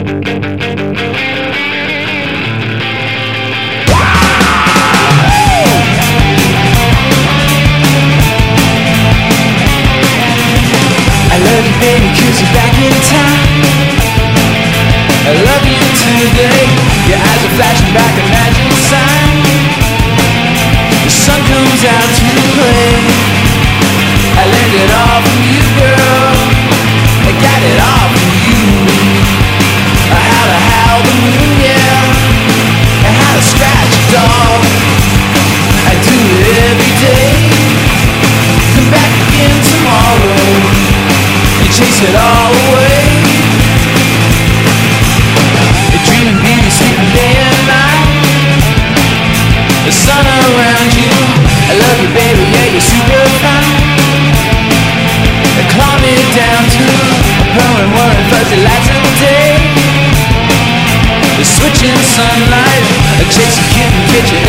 I love you, baby, 'cause you're back in time. I love you today. Your eyes are flashing back a magic sign. The sun comes out to play. I learned it all from you, girl. I got it all from you. How to howl the moon, yeah, and how to scratch a dog. I do it every day. Come back again tomorrow and chase it all away. A dreaming beauty, sleeping day and night. The sun around you. I love you, baby, yeah, you're super fine. Calm me down to a permanent whirring fuzzy lights of the day. The switching sunlight, a chasing kitten, kitchen